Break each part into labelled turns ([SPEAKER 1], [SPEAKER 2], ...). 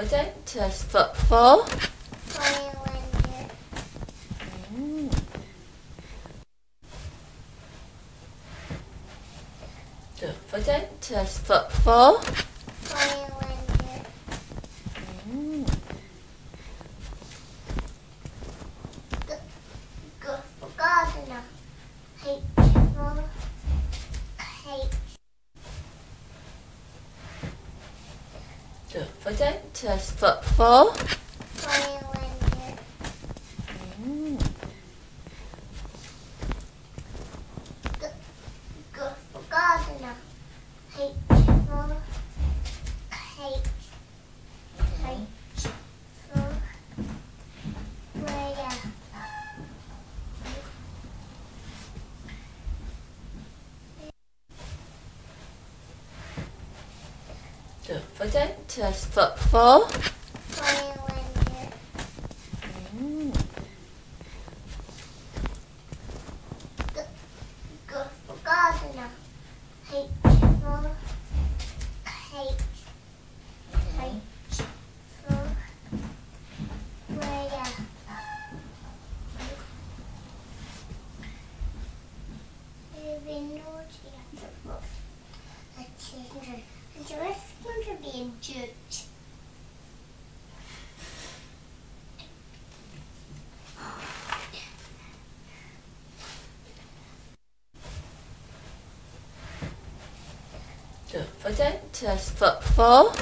[SPEAKER 1] dentist. Foot for? For dentist. Foot for?
[SPEAKER 2] Gardener. H for cake.
[SPEAKER 1] For dentist. Foot for?
[SPEAKER 2] Gardener. H for cake. H for prayer.
[SPEAKER 1] For dentist. Foot for?
[SPEAKER 2] Gardener. H for cake. H for prayer. You've been naughty at the book. The children. And you're going to be in judge.
[SPEAKER 1] For dentist. Foot for?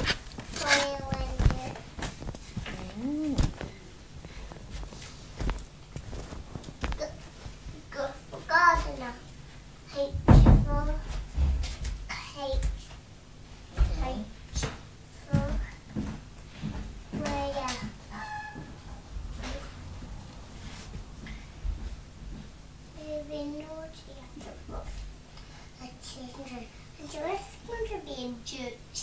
[SPEAKER 2] Gardener. H for cake. H for prayer. You've been naughty at the book. The children. And you're going to be in judge.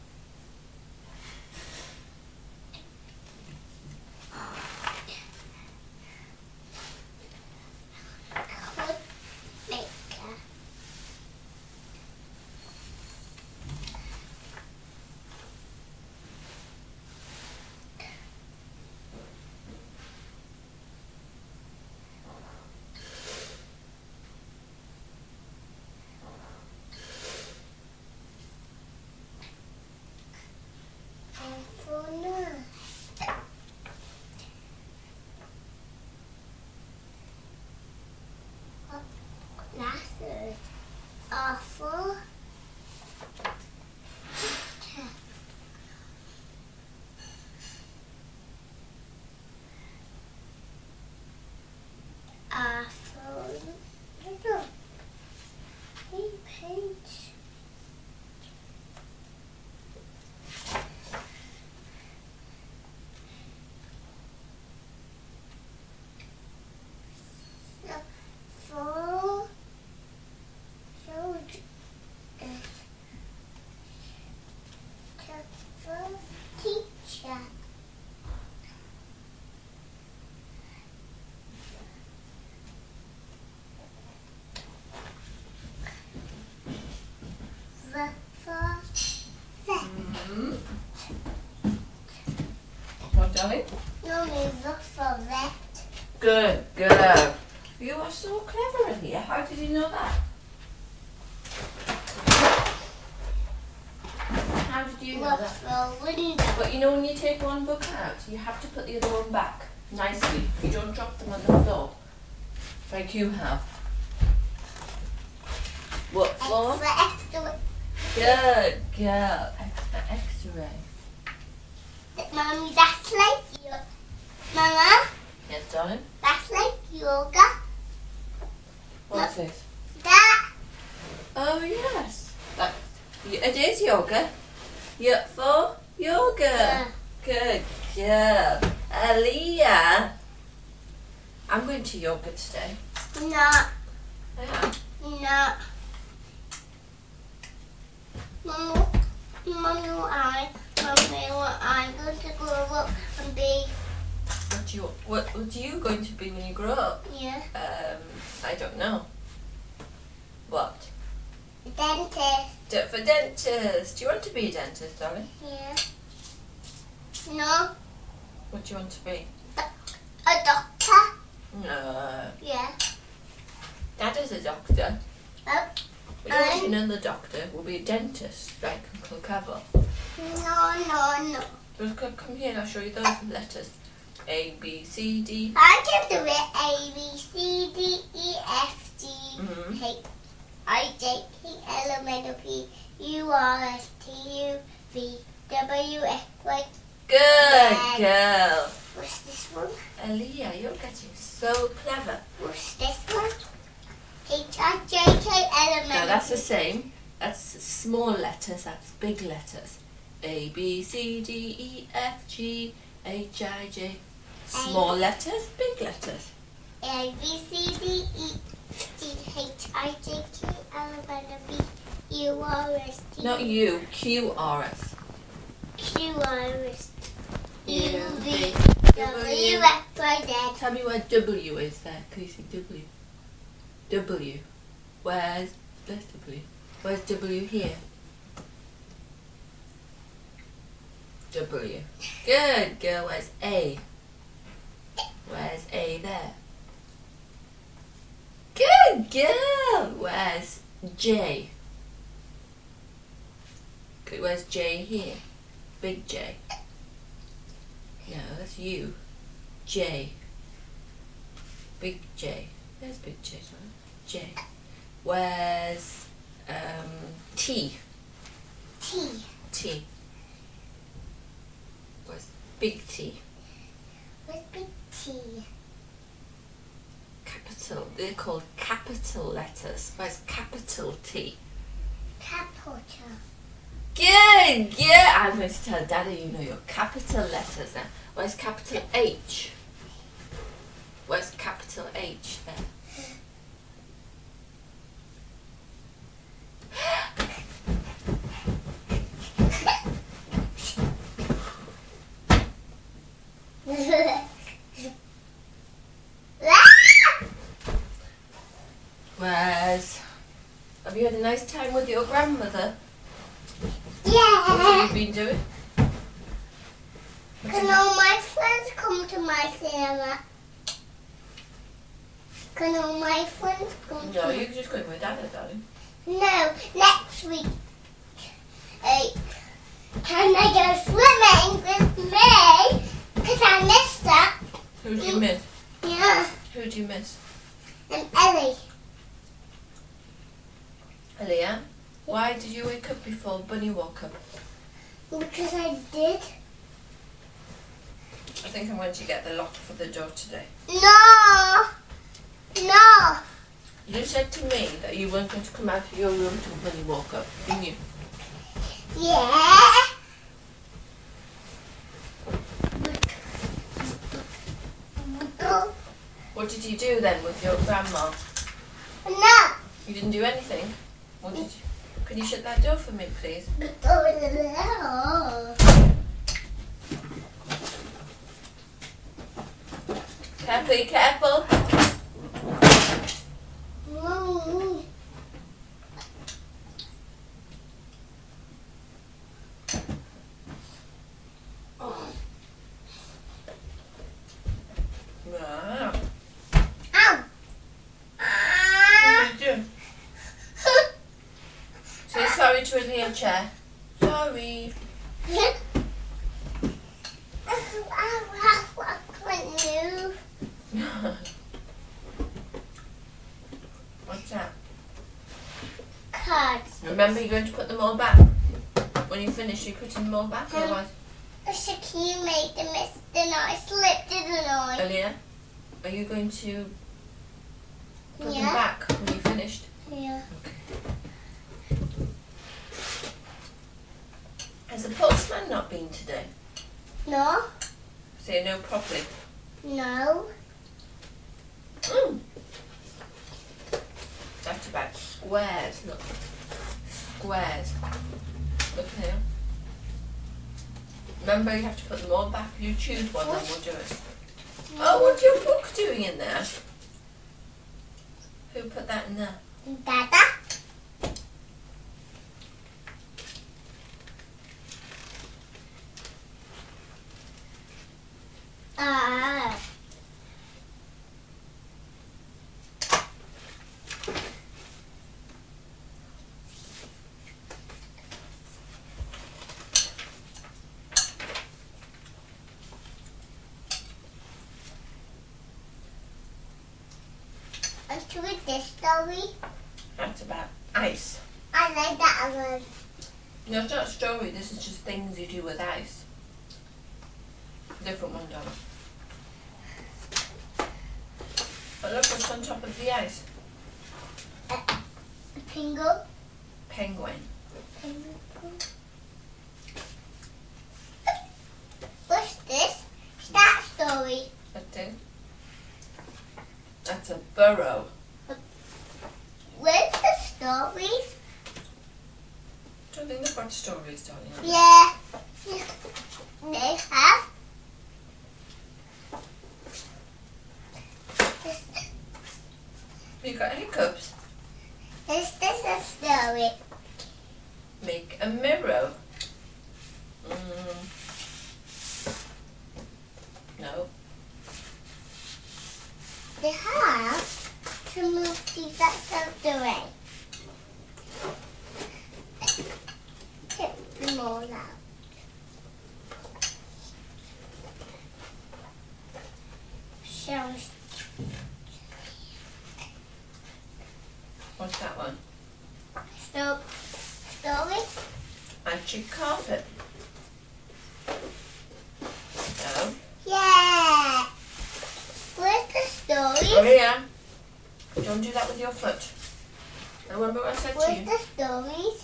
[SPEAKER 2] Glasses are for little paint. Teacher. The first vet.
[SPEAKER 1] What, darling?
[SPEAKER 2] Mummy, the for vet.
[SPEAKER 1] Good girl. You are so clever in here. How did you know that? How did you know
[SPEAKER 2] Look
[SPEAKER 1] that?
[SPEAKER 2] for window.
[SPEAKER 1] But you know when you take one book out, you have to put the other one back nicely. You don't drop them on the floor, like you have. What floor?
[SPEAKER 2] Extra.
[SPEAKER 1] Good girl. Extra X-ray.
[SPEAKER 2] Mummy, that's like you. Mama,
[SPEAKER 1] Yes, darling.
[SPEAKER 2] that's like yoga.
[SPEAKER 1] What's this?
[SPEAKER 2] That.
[SPEAKER 1] Oh yes. It is yoga. Yeah, for yoga. Good girl. Aliyah. I'm going to yoga today.
[SPEAKER 2] No.
[SPEAKER 1] I am.
[SPEAKER 2] No. Mommy, I'm going to grow up and be.
[SPEAKER 1] What are you going to be when you grow up?
[SPEAKER 2] Yeah.
[SPEAKER 1] I don't know. What?
[SPEAKER 2] Dentist.
[SPEAKER 1] For dentist. Do you want to be a dentist, darling?
[SPEAKER 2] Yeah. No.
[SPEAKER 1] What do you want to be?
[SPEAKER 2] A doctor.
[SPEAKER 1] No.
[SPEAKER 2] Yeah.
[SPEAKER 1] Dad is a doctor.
[SPEAKER 2] Oh.
[SPEAKER 1] But another doctor will be a dentist, like Uncle Cavill.
[SPEAKER 2] No.
[SPEAKER 1] Just come here and I'll show you those letters. A, B, C, D.
[SPEAKER 2] I can do it. A, B, C, D, E, F, G, H, I, J, K, L, M, N, O, P, U, R, S, T, U, V, W, X, Y.
[SPEAKER 1] Good girl.
[SPEAKER 2] What's this one?
[SPEAKER 1] Aaliyah, you're getting so clever.
[SPEAKER 2] What's this one? H, I, J, K, L, M, N, O, P.
[SPEAKER 1] No, that's the same. That's small letters, that's big letters. A, B, C, D, E, F, G, H, I, J. Small letters, big letters.
[SPEAKER 2] A, B, C, D, E, F, G, H, I, J, K, L, M, N, O, P, U, R, S, T.
[SPEAKER 1] Not you, Q, R, S.
[SPEAKER 2] Q, R, S, T, U, V,
[SPEAKER 1] W.
[SPEAKER 2] W, X, Y, Z.
[SPEAKER 1] Tell me where W is there. Can you see W? W. Where's W? Where's W here? W. Good girl. Where's A? Where's A there? Good girl. Where's J? Good. Where's J here? Big J. No, that's you. J. Big J. There's big J. J. Where's T?
[SPEAKER 2] T.
[SPEAKER 1] T. Where's big T?
[SPEAKER 2] What's big T?
[SPEAKER 1] Capital. They're called capital letters. Where's capital T?
[SPEAKER 2] Capital.
[SPEAKER 1] Good, yeah. I'm going to tell Daddy you know your capital letters now. Where's capital H? Where's capital H there? Where's... Have you had a nice time with your grandmother? What have you been doing?
[SPEAKER 2] Can all my friends come to my cinema? Can all my friends come
[SPEAKER 1] No,
[SPEAKER 2] to
[SPEAKER 1] you're just going with Dada, darling.
[SPEAKER 2] No, next week. Hey, can they go swimming with me? Because I missed that.
[SPEAKER 1] Who did you miss?
[SPEAKER 2] Yeah,
[SPEAKER 1] Who did you miss?
[SPEAKER 2] and Ellie.
[SPEAKER 1] Aaliyah, why did you wake up before Bunny woke up?
[SPEAKER 2] Because I did.
[SPEAKER 1] I think I'm going to get the lock for the door today.
[SPEAKER 2] No.
[SPEAKER 1] You said to me that you weren't going to come out of your room till Bunny woke up, didn't you?
[SPEAKER 2] Yeah.
[SPEAKER 1] What did you do then with your grandma?
[SPEAKER 2] No.
[SPEAKER 1] You didn't do anything? What did you... Can you shut that door for me, please? Careful, careful. Wow.
[SPEAKER 2] Ow.
[SPEAKER 1] What did you do? Say sorry to a wheelchair. Sorry. What's that?
[SPEAKER 2] Cards.
[SPEAKER 1] Remember, you're going to put them all back. When you finish, you're putting them all back. Otherwise,
[SPEAKER 2] Shakir made the mist and I slipped, didn't I?
[SPEAKER 1] Aaliyah, are you going to put them
[SPEAKER 2] Yeah.
[SPEAKER 1] back when you finished?
[SPEAKER 2] Yeah.
[SPEAKER 1] Okay. Has the postman not been today?
[SPEAKER 2] No.
[SPEAKER 1] Say no properly.
[SPEAKER 2] No.
[SPEAKER 1] That's about squares, look. Squares. Look here. Remember, you have to put them all back. You choose one, then we'll do it. Oh, what's your book doing in there? Who put that in there?
[SPEAKER 2] Dada. to read this story?
[SPEAKER 1] That's about ice.
[SPEAKER 2] I like that one.
[SPEAKER 1] No, it's not a story. This is just things you do with ice. Different one, Donna. But look what's on top of the ice.
[SPEAKER 2] Penguin.
[SPEAKER 1] Penguin.
[SPEAKER 2] What's this? That story.
[SPEAKER 1] That's it. That's a burrow.
[SPEAKER 2] Where's the stories?
[SPEAKER 1] Don't think they've got stories, darling.
[SPEAKER 2] Yeah. They have.
[SPEAKER 1] You got hiccups?
[SPEAKER 2] Is this a story?
[SPEAKER 1] Make a mirror. No.
[SPEAKER 2] They have to move these out of the way. Take them all out. So,
[SPEAKER 1] What's that one?
[SPEAKER 2] story?
[SPEAKER 1] Magic carpet. No.
[SPEAKER 2] Yeah. Where's the story?
[SPEAKER 1] Oh yeah. Don't do that with your foot. Remember what I said to
[SPEAKER 2] Where's
[SPEAKER 1] you?
[SPEAKER 2] the stories?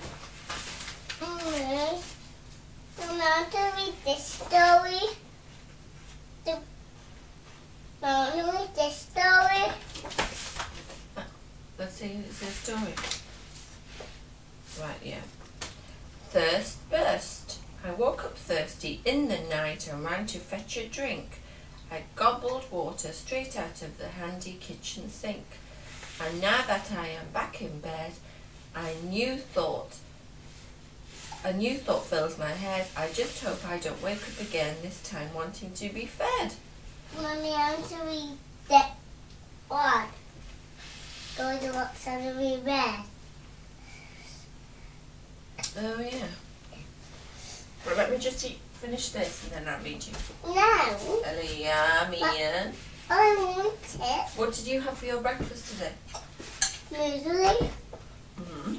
[SPEAKER 2] I'm not to read this story. I want to read this story.
[SPEAKER 1] Let's see, it's a story. Right, yeah. Thirst burst. I woke up thirsty in the night and ran to fetch a drink. I gobbled water straight out of the handy kitchen sink. And now that I am back in bed, a new thought fills my head. I just hope I don't wake up again, this time wanting to be fed.
[SPEAKER 2] Mommy, I want to read that one. Go to what's on the red.
[SPEAKER 1] Oh yeah. Well, let me just finish this and then I'll read you.
[SPEAKER 2] No.
[SPEAKER 1] Aliyah, Mian.
[SPEAKER 2] I want it.
[SPEAKER 1] What did you have for your breakfast today?
[SPEAKER 2] Muesli.
[SPEAKER 1] Mm-hmm.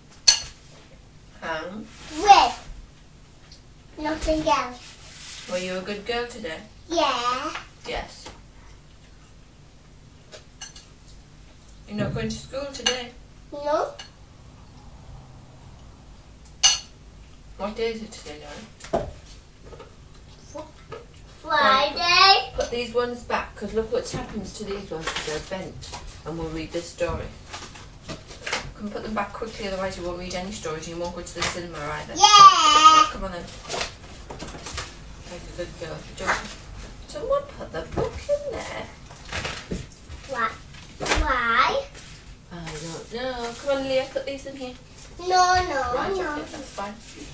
[SPEAKER 1] Ham.
[SPEAKER 2] Red. Nothing else.
[SPEAKER 1] Were you a good girl today?
[SPEAKER 2] Yeah.
[SPEAKER 1] Yes. You're not going to school today?
[SPEAKER 2] No.
[SPEAKER 1] What day is it today, darling?
[SPEAKER 2] Friday.
[SPEAKER 1] Put these ones back, because look what happens to these ones. They're bent, and we'll read this story. You can put them back quickly, otherwise you won't read any stories and you won't go to the cinema either.
[SPEAKER 2] Yeah.
[SPEAKER 1] Come on then. Like a good girl. Someone put the book in there.
[SPEAKER 2] What? Why?
[SPEAKER 1] I don't know. Come on, Leah, put these in here.
[SPEAKER 2] No,
[SPEAKER 1] Right,
[SPEAKER 2] no.
[SPEAKER 1] okay, that's fine.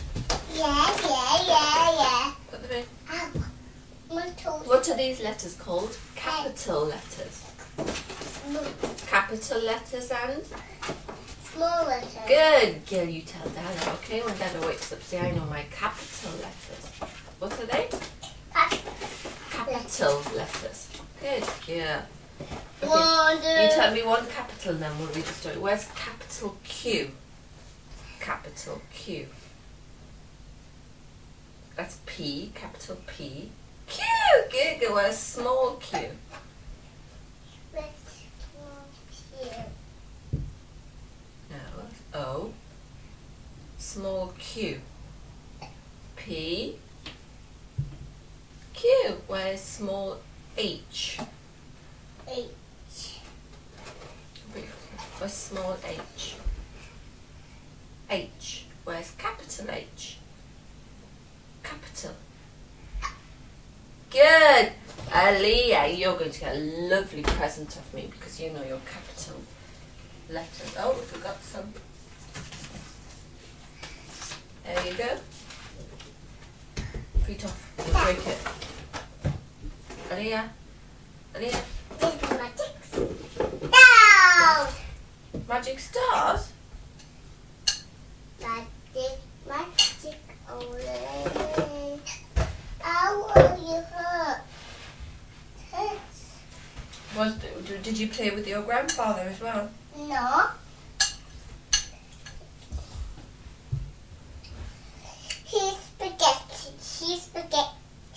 [SPEAKER 2] Yeah.
[SPEAKER 1] Put them in.
[SPEAKER 2] What
[SPEAKER 1] What are these letters called? Capital letters. Capital letters and?
[SPEAKER 2] Small letters.
[SPEAKER 1] Good girl, you tell Dada, okay? When Dada wakes up, say, I know my capital letters. What are they? Capital letters. Good girl. Okay. You tell me one capital and then we'll read the story. Where's capital Q? Capital Q. That's P, capital P. Q, good girl. Where's small q? No, O. Small q. P. Q. Where's small h? Where's small h? H. Where's capital H? Capital. Good. Aliyah, you're going to get a lovely present of me because you know your capital letters. Oh, we forgot some. There you go. Feet off. You'll break it. Aliyah. Aliyah. Magic stars?
[SPEAKER 2] Magic only. How will you hurt?
[SPEAKER 1] Do Did you play with your grandfather as well?
[SPEAKER 2] No. He's spaghetti. She's spaghetti.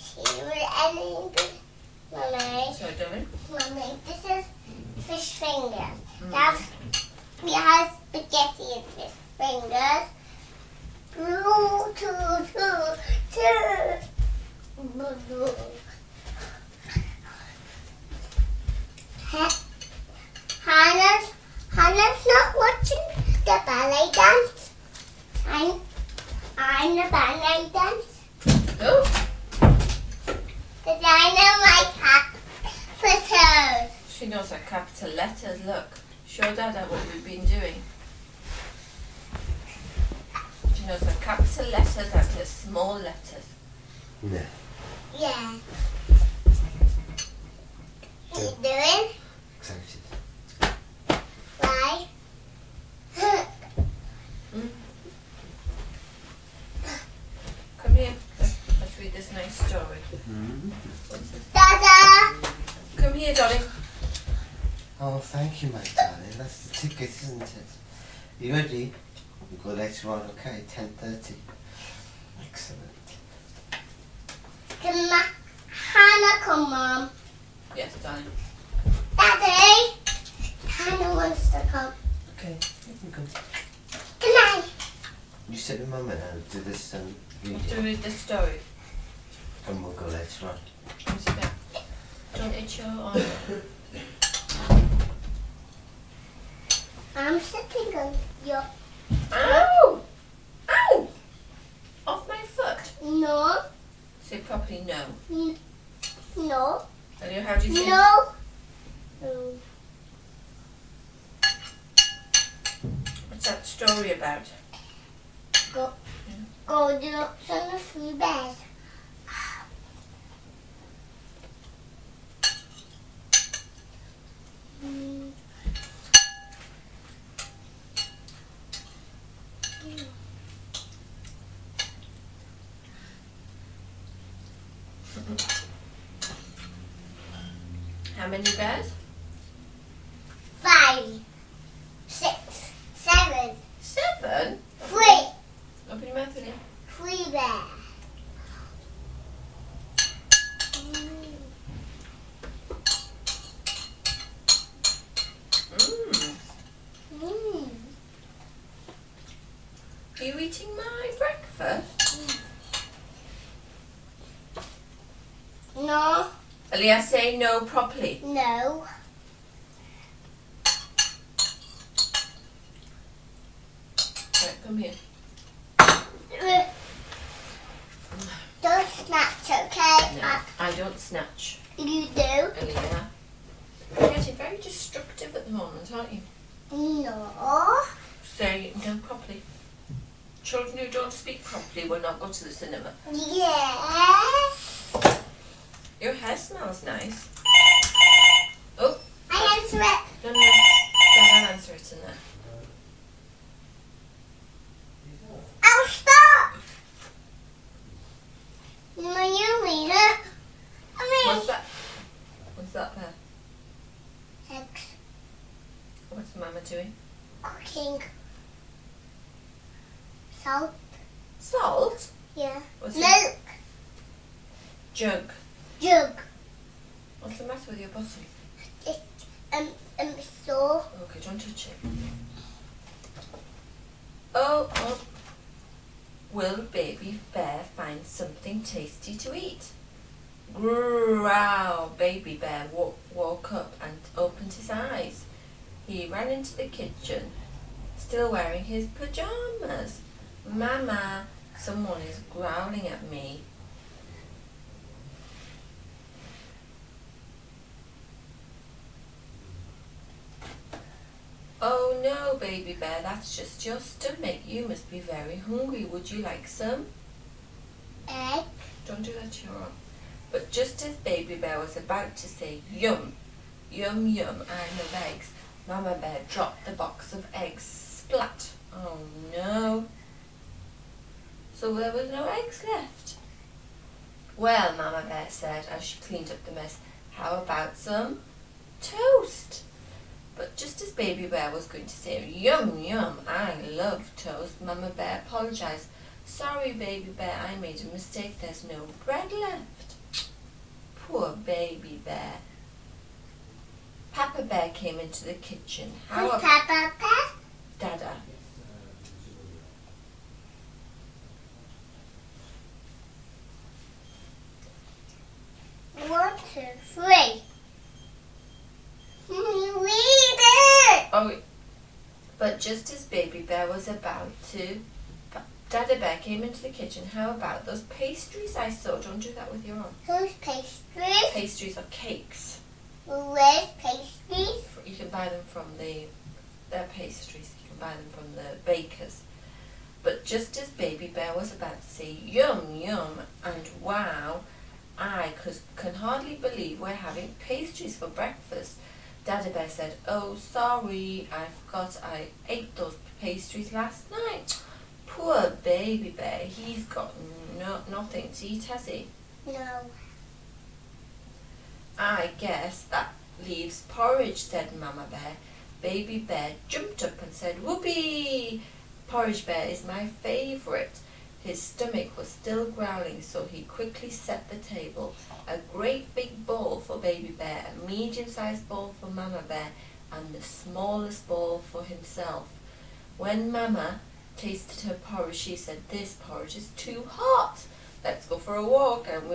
[SPEAKER 2] Mummy.
[SPEAKER 1] Sorry, darling.
[SPEAKER 2] Mummy, this is fish fingers. Dad, he has spaghetti and fish fingers. Hannah's not watching the ballet dance. I'm the ballet dance.
[SPEAKER 1] Oh,
[SPEAKER 2] Because I know my capitals.
[SPEAKER 1] she knows her capital letters. Look, show Dada what we've been doing. She knows her capital letters and her small letters.
[SPEAKER 3] Yeah.
[SPEAKER 2] Yeah. What are you doing?
[SPEAKER 3] Excited.
[SPEAKER 2] Why?
[SPEAKER 1] Come here. Let's read this nice story. What's this?
[SPEAKER 2] Dada!
[SPEAKER 1] Come here, darling.
[SPEAKER 3] Oh, thank you, my darling. That's the ticket, isn't it? You ready? We'll go later on, okay? 10:30. Excellent.
[SPEAKER 2] Can Hannah come, Mum?
[SPEAKER 1] Yes, darling.
[SPEAKER 2] Daddy! Hannah wants to come.
[SPEAKER 3] Okay, you can go.
[SPEAKER 2] Good night.
[SPEAKER 3] You sit with Mum and I'll do this
[SPEAKER 1] To
[SPEAKER 3] video.
[SPEAKER 1] read the story.
[SPEAKER 3] And we'll go later on.
[SPEAKER 1] Come sit down. Don't itch your arm.
[SPEAKER 2] I'm sitting on your...
[SPEAKER 1] Ow! Ow! Off my foot.
[SPEAKER 2] No.
[SPEAKER 1] Say properly no.
[SPEAKER 2] No.
[SPEAKER 1] Elio, how do you say?
[SPEAKER 2] No. No.
[SPEAKER 1] What's that story about?
[SPEAKER 2] Goldilocks and the Three Bears.
[SPEAKER 1] How many bears?
[SPEAKER 2] 5, 6, 7,
[SPEAKER 1] 7.
[SPEAKER 2] 3.
[SPEAKER 1] Open your mouth, Elio.
[SPEAKER 2] 3 bears.
[SPEAKER 1] Are you eating my breakfast?
[SPEAKER 2] No.
[SPEAKER 1] Elio, say no properly.
[SPEAKER 2] No.
[SPEAKER 1] Right, come here.
[SPEAKER 2] Don't snatch, okay?
[SPEAKER 1] No, I don't snatch.
[SPEAKER 2] You do?
[SPEAKER 1] Elio. You're getting very destructive at the moment, aren't you?
[SPEAKER 2] No.
[SPEAKER 1] Say no properly. Children who don't speak properly will not go to the cinema.
[SPEAKER 2] Yes.
[SPEAKER 1] Your hair smells nice. Oh,
[SPEAKER 2] I answer it.
[SPEAKER 1] no, Dad, I'll answer it in there.
[SPEAKER 2] I'll stop. Will you read it?
[SPEAKER 1] What's that? What's that there?
[SPEAKER 2] Eggs.
[SPEAKER 1] What's Mama doing?
[SPEAKER 2] Cooking. Salt.
[SPEAKER 1] Salt?
[SPEAKER 2] Yeah.
[SPEAKER 1] What's
[SPEAKER 2] Milk.
[SPEAKER 1] it? Jug.
[SPEAKER 2] Jug.
[SPEAKER 1] What's the matter with your bottom?
[SPEAKER 2] Sore.
[SPEAKER 1] Okay, don't touch it. Oh. Will baby bear find something tasty to eat? Growl. Baby bear woke up and opened his eyes. He ran into the kitchen, still wearing his pajamas. Mama, someone is growling at me. Oh no, baby bear, that's just your stomach. You must be very hungry. Would you like some?
[SPEAKER 2] Egg.
[SPEAKER 1] Don't do that to your arm. But just as baby bear was about to say yum, yum, yum, I love eggs, Mama bear dropped the box of eggs. Splat. Oh no. So there was no eggs left. Well, Mama bear said as she cleaned up the mess, how about some toast. But just as Baby Bear was going to say, yum, yum, I love toast, Mama Bear apologised. Sorry, Baby Bear, I made a mistake. There's no bread left. Poor Baby Bear. Papa Bear came into the kitchen.
[SPEAKER 2] Who's Papa Bear?
[SPEAKER 1] Dada.
[SPEAKER 2] One, two, three. Read it.
[SPEAKER 1] Oh, but just as Baby Bear was about to, Dada Bear came into the kitchen. How about those pastries I saw? Don't do that with your arm.
[SPEAKER 2] Who's pastries?
[SPEAKER 1] Pastries are cakes.
[SPEAKER 2] Where's pastries?
[SPEAKER 1] You can buy them from they're pastries. You can buy them from the bakers. But just as Baby Bear was about to say yum yum and wow, I can hardly believe we're having pastries for breakfast, Dada Bear said, oh sorry, I forgot I ate those pastries last night. Poor Baby Bear, he's got nothing to eat, has he?
[SPEAKER 2] No.
[SPEAKER 1] I guess that leaves porridge, said Mama Bear. Baby Bear jumped up and said, whoopee! Porridge Bear is my favourite. His stomach was still growling, so he quickly set the table. A great big bowl for Baby Bear, a medium-sized bowl for Mama Bear, and the smallest bowl for himself. When Mama tasted her porridge, she said, this porridge is too hot. Let's go for a walk, and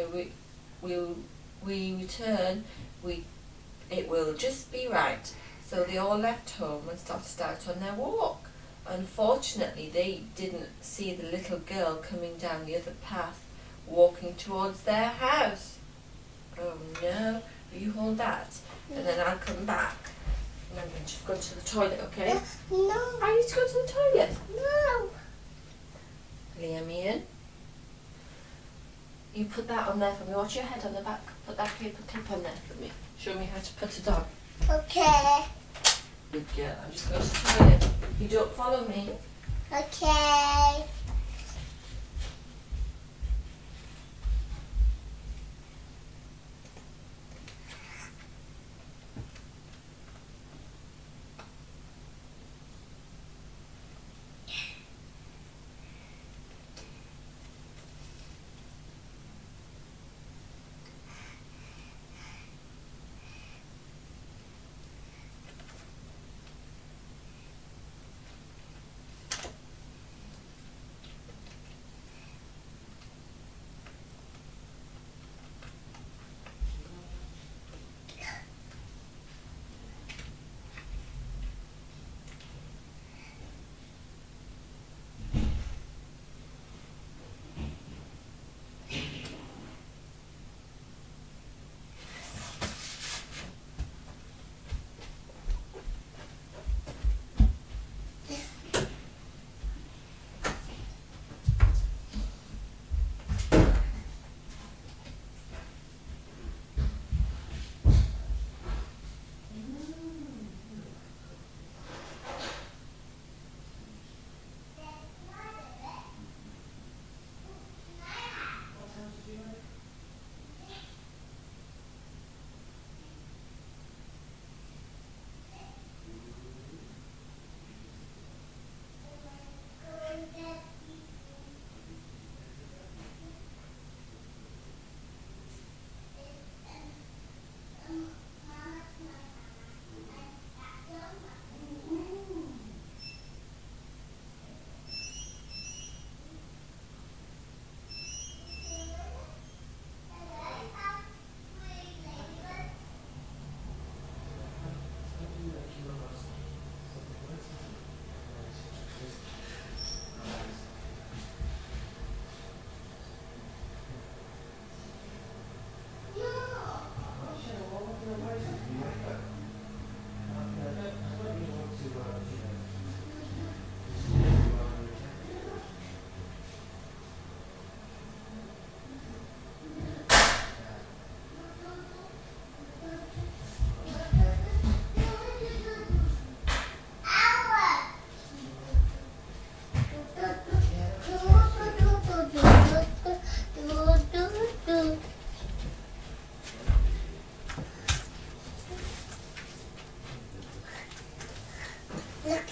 [SPEAKER 1] we return, it will just be right. So they all left home and started out on their walk. Unfortunately, they didn't see the little girl coming down the other path, walking towards their house. Oh no, you hold that, and then I'll come back. And I'm going to just go to the toilet, okay?
[SPEAKER 2] No.
[SPEAKER 1] I need to go to the toilet.
[SPEAKER 2] No.
[SPEAKER 1] Liam, Ian, you put that on there for me. Watch your head on the back. Put that paper clip on there for me. Show me how to put it on.
[SPEAKER 2] Okay.
[SPEAKER 1] Good girl. I'm just going to the toilet. You don't follow me.
[SPEAKER 2] Okay.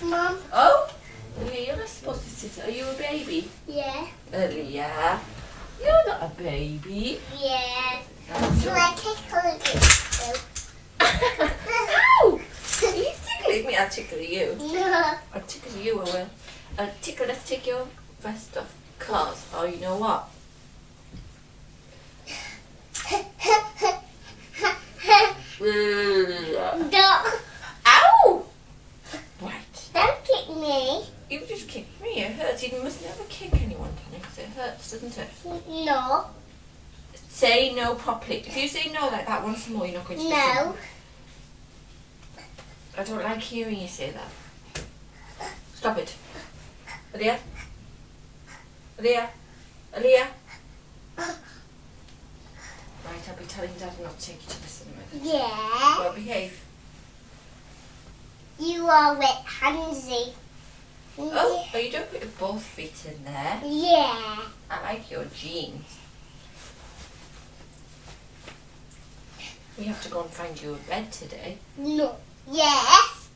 [SPEAKER 2] Mum.
[SPEAKER 1] Oh, Leah, you're not supposed to sit. Are you a baby?
[SPEAKER 2] Yeah.
[SPEAKER 1] Leah, you're not a baby.
[SPEAKER 2] Yeah.
[SPEAKER 1] That's
[SPEAKER 2] So
[SPEAKER 1] your-
[SPEAKER 2] I tickle you.
[SPEAKER 1] Ow! Are you tickling me? I'll tickle you.
[SPEAKER 2] No.
[SPEAKER 1] I'll tickle you, I will. Let's take your vest off. Cause, oh, you know what?
[SPEAKER 2] Don't.
[SPEAKER 1] Ow! Right.
[SPEAKER 2] Don't kick me.
[SPEAKER 1] You just kicked me. It hurts. You must never kick anyone, Tony, because it hurts, doesn't it?
[SPEAKER 2] No.
[SPEAKER 1] Say no properly. If you say no like that once more, you're not going to listen.
[SPEAKER 2] No.
[SPEAKER 1] I don't like hearing you say that. Stop it. Aaliyah? Aaliyah? Aaliyah? Right, I'll be telling Dad not to take you to the cinema.
[SPEAKER 2] Yeah.
[SPEAKER 1] Well, behave.
[SPEAKER 2] You are with Hansi.
[SPEAKER 1] Oh, you don't put your both feet in there.
[SPEAKER 2] Yeah.
[SPEAKER 1] I like your jeans. We have to go and find you a bed today.
[SPEAKER 2] No. Yes.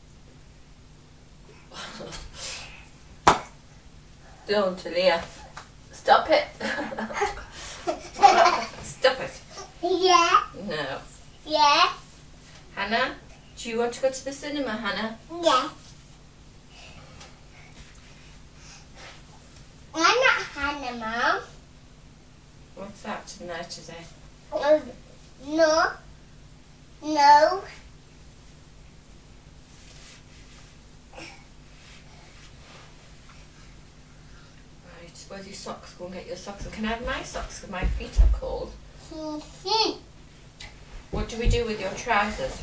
[SPEAKER 1] Don't, Aaliyah. Stop it. Stop it.
[SPEAKER 2] Yeah.
[SPEAKER 1] No.
[SPEAKER 2] Yeah.
[SPEAKER 1] Hannah, do you want to go to the cinema, Hannah?
[SPEAKER 2] Yes. I'm not Hannah, Mum.
[SPEAKER 1] What's that tonight today?
[SPEAKER 2] No. No.
[SPEAKER 1] Right, where's your socks? Go and get your socks. And can I have my socks because my feet are cold? What do we do with your trousers?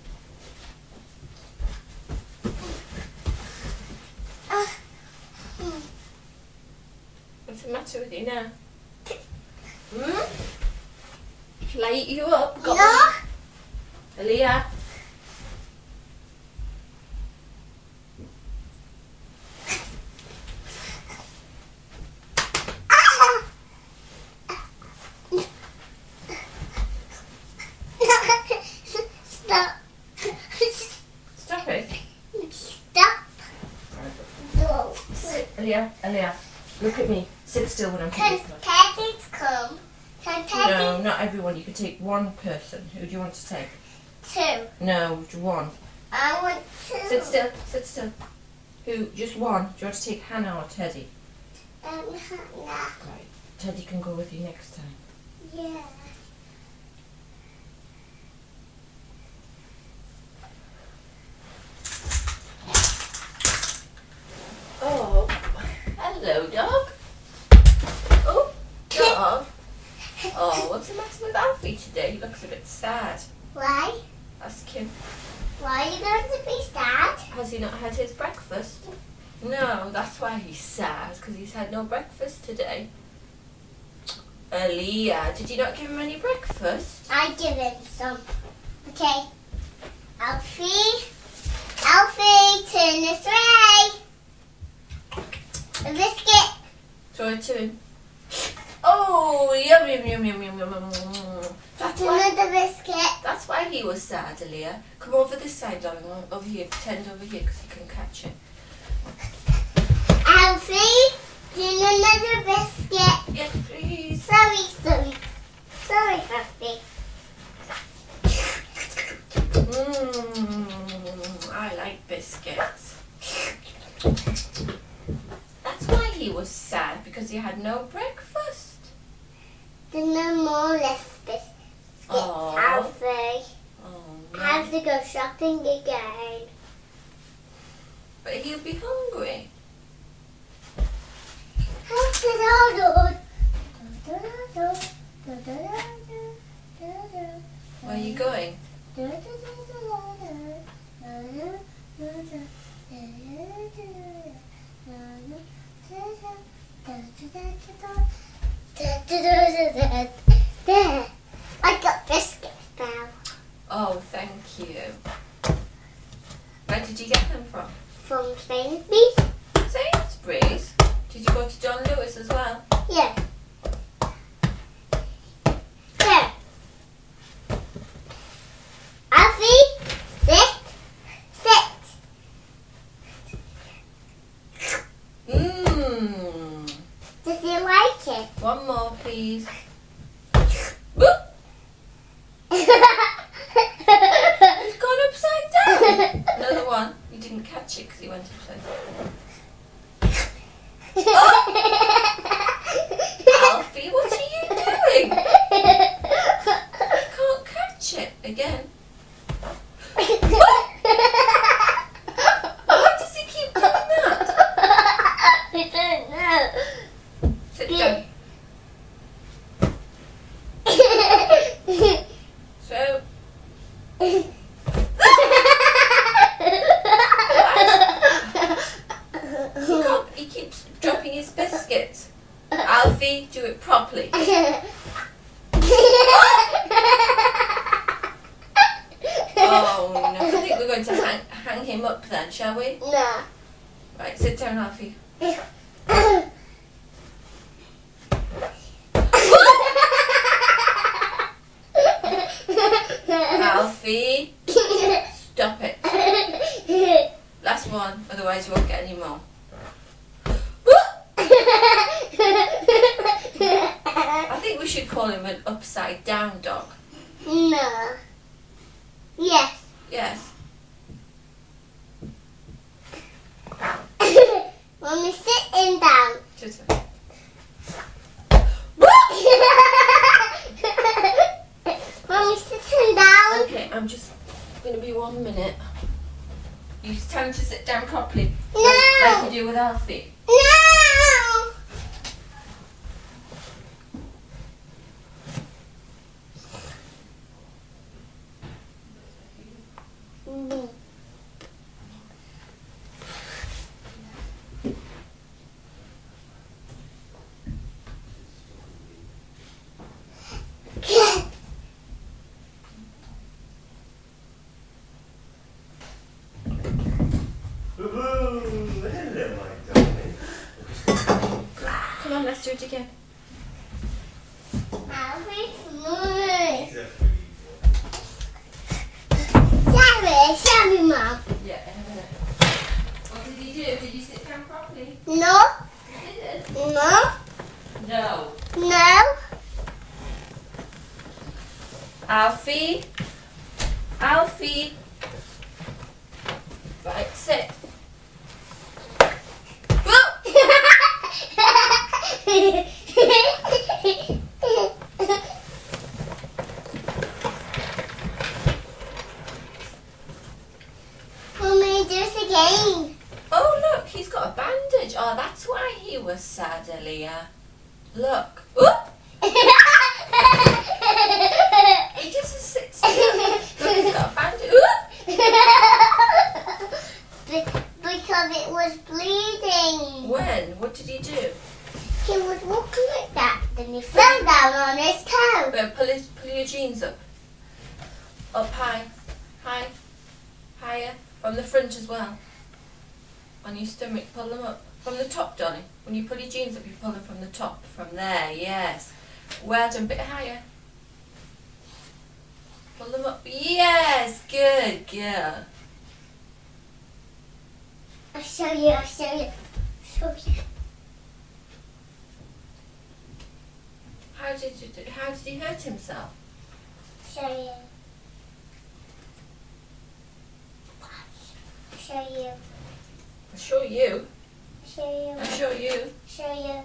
[SPEAKER 1] What's the matter with you now? Shall I eat you up? Go
[SPEAKER 2] No.
[SPEAKER 1] on. Aaliyah.
[SPEAKER 2] Stop.
[SPEAKER 1] Stop it.
[SPEAKER 2] Stop. No.
[SPEAKER 1] Aaliyah, Aaliyah, look at me. Sit still when I'm
[SPEAKER 2] Can
[SPEAKER 1] talking.
[SPEAKER 2] Teddy's come? Can
[SPEAKER 1] No,
[SPEAKER 2] Teddy
[SPEAKER 1] not everyone. You can take one person. Who do you want to take?
[SPEAKER 2] two?
[SPEAKER 1] No, one.
[SPEAKER 2] I want two.
[SPEAKER 1] Sit still. Sit still. Who? Just one. Do you want to take Hannah or Teddy?
[SPEAKER 2] Hannah.
[SPEAKER 1] Right. Teddy can go with you next time.
[SPEAKER 2] Yeah.
[SPEAKER 1] Oh, hello, dog. Oh, dog. Oh, what's the matter with Alfie today? He looks a bit sad.
[SPEAKER 2] Why?
[SPEAKER 1] Ask him.
[SPEAKER 2] Why are you going to be sad?
[SPEAKER 1] Has he not had his breakfast? No, that's why he's sad, because he's had no breakfast today. Aaliyah, did you not give him any breakfast?
[SPEAKER 2] I give him some. Okay. Alfie. Alfie, turn this way. A biscuit.
[SPEAKER 1] Throw it to him. Oh, yum, yum, yum, yum, yum, yum, yum.
[SPEAKER 2] That's another biscuit.
[SPEAKER 1] That's why he was sad, Aaliyah. Come over this side, darling. Over here. Pretend over here, because you can catch it.
[SPEAKER 2] Alfie, turn another biscuit.
[SPEAKER 1] Yes, please.
[SPEAKER 2] Sorry, son. Sorry, Alfie.
[SPEAKER 1] I like biscuits. That's why he was sad, because he had no breakfast.
[SPEAKER 2] There's no more less biscuits,
[SPEAKER 1] Aw.
[SPEAKER 2] Alfie.
[SPEAKER 1] Oh,
[SPEAKER 2] I
[SPEAKER 1] no.
[SPEAKER 2] have to go shopping again.
[SPEAKER 1] But he'll be hungry. Where are you going?
[SPEAKER 2] There, I got biscuits now
[SPEAKER 1] Oh, thank you. Where did you get them from?
[SPEAKER 2] from Sainsbury's.
[SPEAKER 1] Sainsbury's. Did you go to John Lewis as well?
[SPEAKER 2] Yeah. There. Alfie, sit, sit.
[SPEAKER 1] please. Whoop! It's gone upside down. Another one. You didn't catch it because he went upside down. Oh! Alfie, what are you doing? You can't catch it again. Why does he keep doing that?
[SPEAKER 2] I don't know.
[SPEAKER 1] Sit down. So. What? He keeps dropping his biscuits. Alfie, do it properly. Oh no, I think we're going to hang him up then, shall we?
[SPEAKER 2] No.
[SPEAKER 1] Right, sit down, Alfie. Alfie, stop it. Last one, otherwise you won't get any more. I think we should call him an upside down dog.
[SPEAKER 2] No. Yes.
[SPEAKER 1] Yes.
[SPEAKER 2] Mommy, sitting down.
[SPEAKER 1] Sit down.
[SPEAKER 2] Mommy, sitting down.
[SPEAKER 1] Okay, I'm just going to be 1 minute. You tell him to sit down properly.
[SPEAKER 2] No.
[SPEAKER 1] Like you do with Alfie.
[SPEAKER 2] No.
[SPEAKER 3] Hello, my darling.
[SPEAKER 1] Come on, let's do it again.
[SPEAKER 2] Alfie's moving.
[SPEAKER 3] He's a free
[SPEAKER 2] Show me, Mom.
[SPEAKER 1] Yeah, in a minute. What did he do? Did you sit down properly?
[SPEAKER 2] No.
[SPEAKER 1] He did.
[SPEAKER 2] No.
[SPEAKER 1] No.
[SPEAKER 2] No.
[SPEAKER 1] Alfie. Alfie. Right, sit.
[SPEAKER 2] Mommy, do it again.
[SPEAKER 1] Oh, look, he's got a bandage. Oh, that's why he was sad earlier. Look. Whoop! He just sits still. Look, he's got a bandage. Whoop!
[SPEAKER 2] Because it was bleeding.
[SPEAKER 1] When? What did he do?
[SPEAKER 2] He was walking like that, then he fell down on his toe.
[SPEAKER 1] Pull your jeans up. Up high. High. Higher. From the front as well. On your stomach, pull them up. From the top, darling. When you pull your jeans up, you pull them from the top. From there, yes. Well done, bit higher. Pull them up. Yes, good girl.
[SPEAKER 2] I'll show you, I'll show you. Show you.
[SPEAKER 1] How did he hurt himself?
[SPEAKER 2] Show you. Show you.
[SPEAKER 1] I'll show you.
[SPEAKER 2] Show you.
[SPEAKER 1] I'll show you.
[SPEAKER 2] Show you.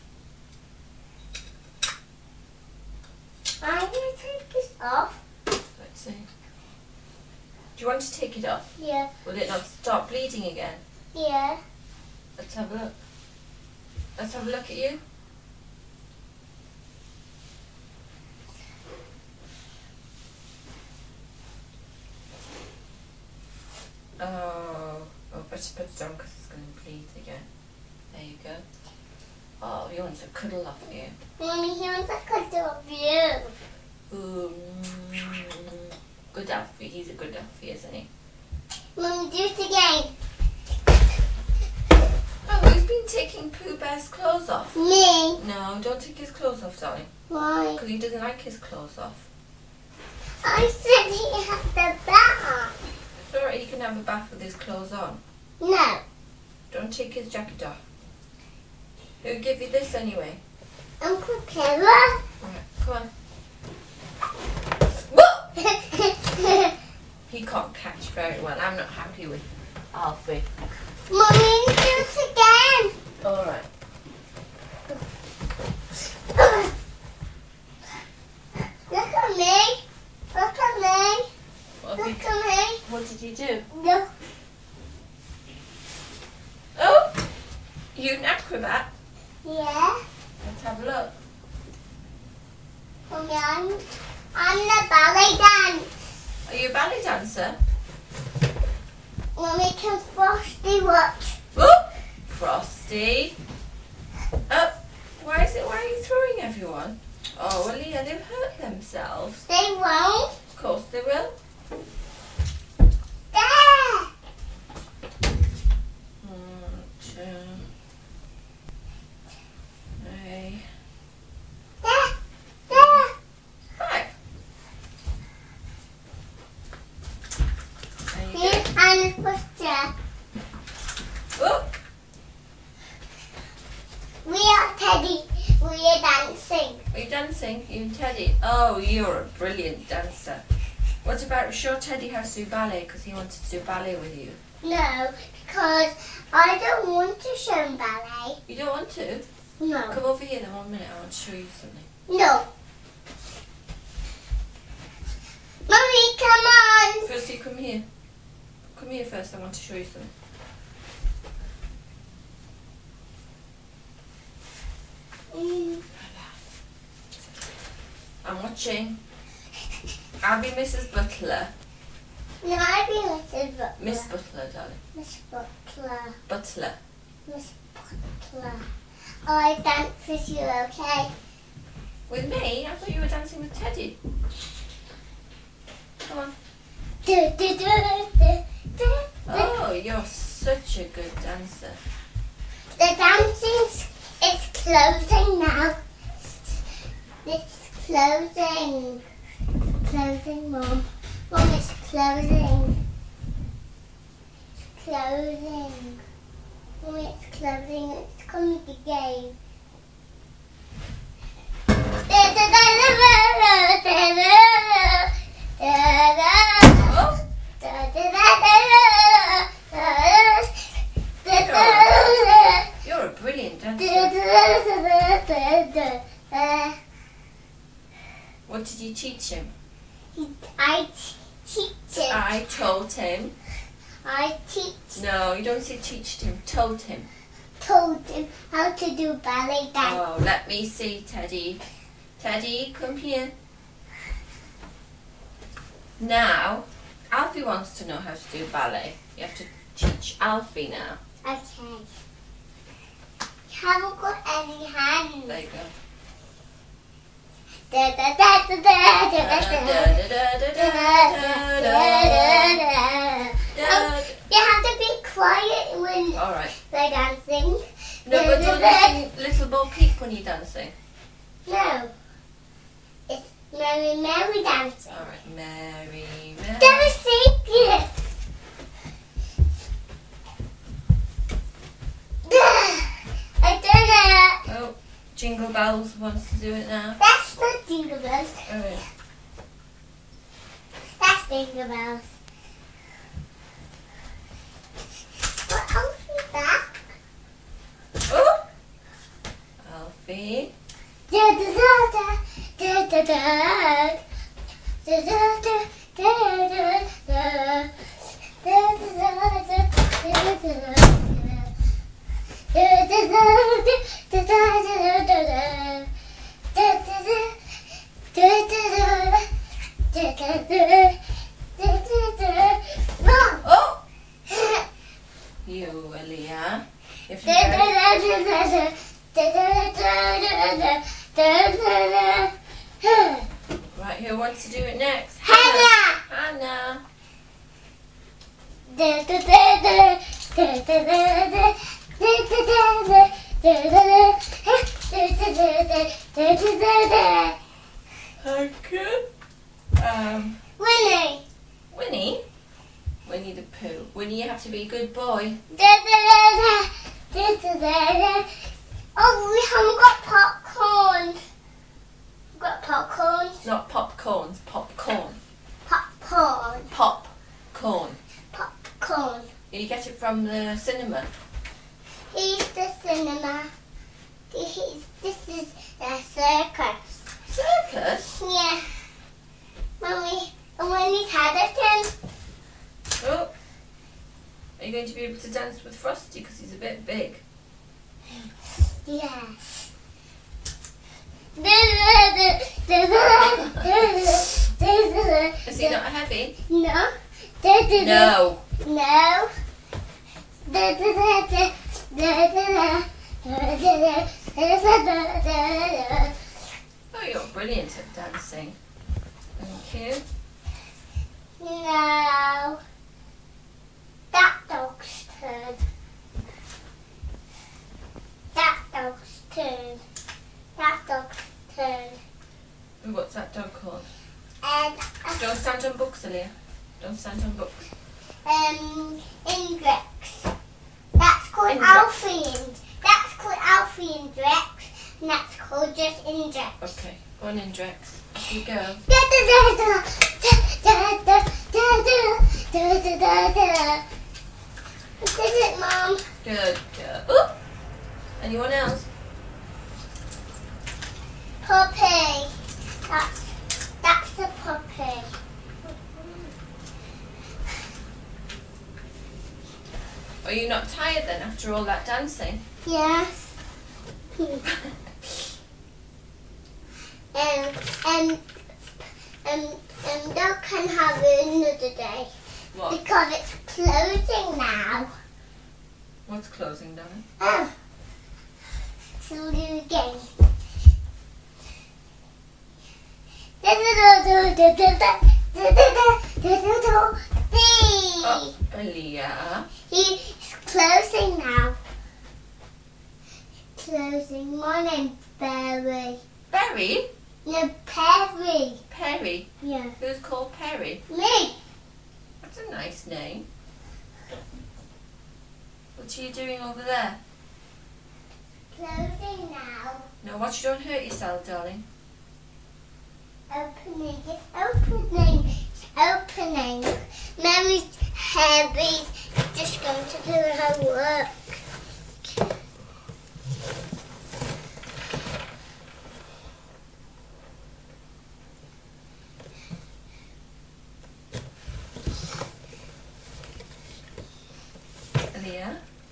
[SPEAKER 2] I'm going to take this off.
[SPEAKER 1] Let's see. Do you want to take it off?
[SPEAKER 2] Yeah.
[SPEAKER 1] Will it not start bleeding again?
[SPEAKER 2] Yeah.
[SPEAKER 1] Let's have a look. Let's have a look at you. Oh, better put it down because it's going to bleed again. There you go. Oh, he wants a cuddle off you.
[SPEAKER 2] Mommy, he wants a cuddle of you.
[SPEAKER 1] Ooh, good Alfie. He's a good Alfie, isn't he?
[SPEAKER 2] Mommy, do it again.
[SPEAKER 1] Oh, he's been taking Pooh Bear's clothes off.
[SPEAKER 2] Me.
[SPEAKER 1] No, don't take his clothes off, darling.
[SPEAKER 2] Why?
[SPEAKER 1] Because he doesn't like his clothes off.
[SPEAKER 2] I said he had the bath.
[SPEAKER 1] It's alright, he can have a bath with his clothes on.
[SPEAKER 2] No.
[SPEAKER 1] Don't take his jacket off. Who gave you this anyway?
[SPEAKER 2] Uncle Clever.
[SPEAKER 1] Right, come on. Whoa! He can't catch very well. I'm not happy with Alfie.
[SPEAKER 2] Mummy, do it again.
[SPEAKER 1] Alright.
[SPEAKER 2] Look at me. Look at me. Look at me.
[SPEAKER 1] What did you do?
[SPEAKER 2] Look.
[SPEAKER 1] Oh! You an acrobat?
[SPEAKER 2] Yeah.
[SPEAKER 1] Let's have a look.
[SPEAKER 2] Mummy, I'm the ballet dance.
[SPEAKER 1] Are you a ballet dancer?
[SPEAKER 2] Mummy, can Frosty watch?
[SPEAKER 1] Oh! Frosty. Oh! Why are you throwing everyone? Oh, well, Leah, they've hurt themselves.
[SPEAKER 2] They won't.
[SPEAKER 1] Of course they will.
[SPEAKER 2] There.
[SPEAKER 1] 1, 2, 3,
[SPEAKER 2] There. There.
[SPEAKER 1] 5. There you go.
[SPEAKER 2] Here and Frosty.
[SPEAKER 1] Oh!
[SPEAKER 2] We are Teddy. We are dancing.
[SPEAKER 1] Are you dancing? You and Teddy? Oh, you're a brilliant dancer. What about show Teddy how to do ballet because he wanted to do ballet with you?
[SPEAKER 2] No, because I don't want to show him ballet.
[SPEAKER 1] You don't want to?
[SPEAKER 2] No.
[SPEAKER 1] Come over here then 1 minute. I want to show you something.
[SPEAKER 2] No. Mummy, come on.
[SPEAKER 1] First, you come here. Come here first. I want to show you something. I'm watching. I'll be Mrs. Butler.
[SPEAKER 2] No, I'll be Mrs. Butler.
[SPEAKER 1] Miss Butler, darling.
[SPEAKER 2] Miss Butler.
[SPEAKER 1] Butler.
[SPEAKER 2] Miss Butler. I dance with you, okay?
[SPEAKER 1] With me? I thought you were dancing with Teddy. Come on.
[SPEAKER 2] Do, do, do, do, do.
[SPEAKER 1] Oh, you're such a good dancer.
[SPEAKER 2] The dancing is closing now. It's closing. Closing, Mum. Mum, it's closing. It's closing. Mum, it's closing. It's coming again.
[SPEAKER 1] Oh, you're a brilliant dancer. What did you teach him?
[SPEAKER 2] I teach him.
[SPEAKER 1] I told him.
[SPEAKER 2] I teach.
[SPEAKER 1] No, you don't say teached him. Told him.
[SPEAKER 2] Told him how to do ballet dance.
[SPEAKER 1] Oh, let me see, Teddy. Teddy, come here. Now, Alfie wants to know how to do ballet. You have to teach Alfie now.
[SPEAKER 2] Okay. You haven't got any hands.
[SPEAKER 1] There you go.
[SPEAKER 2] Da, da, da, da, da, da, da, da. You have to be quiet when
[SPEAKER 1] All right.
[SPEAKER 2] they're dancing.
[SPEAKER 1] No, but don't you sing Little Bo Peep when you're dancing.
[SPEAKER 2] No. It's Mary Mary dancing.
[SPEAKER 1] All right, Mary, Mary.
[SPEAKER 2] That was secret. I done it.
[SPEAKER 1] Oh, Jingle Bells wants to do it now.
[SPEAKER 2] That's not Jingle Bells.
[SPEAKER 1] All right.
[SPEAKER 2] That's Jingle Bells. What else is that?
[SPEAKER 1] Oh, Alfie.
[SPEAKER 2] Da da da da da da da da da da da da.
[SPEAKER 1] Oh, you, Aaliyah. If you go- Right, who wants to do it next?
[SPEAKER 2] Hannah.
[SPEAKER 1] Hannah. Okay.
[SPEAKER 2] Winnie.
[SPEAKER 1] Winnie. Winnie the Pooh. Winnie, you have to be a good boy.
[SPEAKER 2] Oh, we haven't got popcorn. We've got popcorn.
[SPEAKER 1] Not popcorns, popcorn.
[SPEAKER 2] Popcorn.
[SPEAKER 1] Popcorn.
[SPEAKER 2] Popcorn.
[SPEAKER 1] You get it from the cinema.
[SPEAKER 2] Here's the cinema. This is a circus.
[SPEAKER 1] Circus?
[SPEAKER 2] Yeah. Mummy, and when he's had it in.
[SPEAKER 1] Oh. Are you going to be able to dance with Frosty because he's a bit big?
[SPEAKER 2] Yes.
[SPEAKER 1] Is he not heavy?
[SPEAKER 2] No.
[SPEAKER 1] No.
[SPEAKER 2] No.
[SPEAKER 1] Oh, you're brilliant at dancing. Thank you.
[SPEAKER 2] No. That dog's turn. That dog's turn. That dog's turn.
[SPEAKER 1] And what's that dog called?
[SPEAKER 2] And
[SPEAKER 1] Don't stand on books, Aaliyah. Don't stand on books.
[SPEAKER 2] Indrex. That's called
[SPEAKER 1] Indrex.
[SPEAKER 2] Alfie. That's called Alfie Indrex. And that's called just Indrex.
[SPEAKER 1] Okay, go on in, Drex. Off you go.
[SPEAKER 2] Did it, Mom?
[SPEAKER 1] Good, good. Oh! Anyone else?
[SPEAKER 2] Puppy. That's the puppy.
[SPEAKER 1] Are you not tired then after all that dancing?
[SPEAKER 2] Yes. Dog can have another day
[SPEAKER 1] What?
[SPEAKER 2] because it's closing now.
[SPEAKER 1] What's closing, darling?
[SPEAKER 2] Oh, it's a new game.
[SPEAKER 1] Oh, Aaliyah.
[SPEAKER 2] He's closing now. Closing. My name's Barry.
[SPEAKER 1] Berry?
[SPEAKER 2] No, Perry.
[SPEAKER 1] Perry?
[SPEAKER 2] Yeah.
[SPEAKER 1] Who's called Perry?
[SPEAKER 2] Me.
[SPEAKER 1] That's a nice name. What are you doing over there?
[SPEAKER 2] Closing now.
[SPEAKER 1] No, watch you don't hurt yourself, darling.
[SPEAKER 2] Opening. It's opening. It's opening. Mammy's Harry's just going to do her work.
[SPEAKER 1] Aaliyah?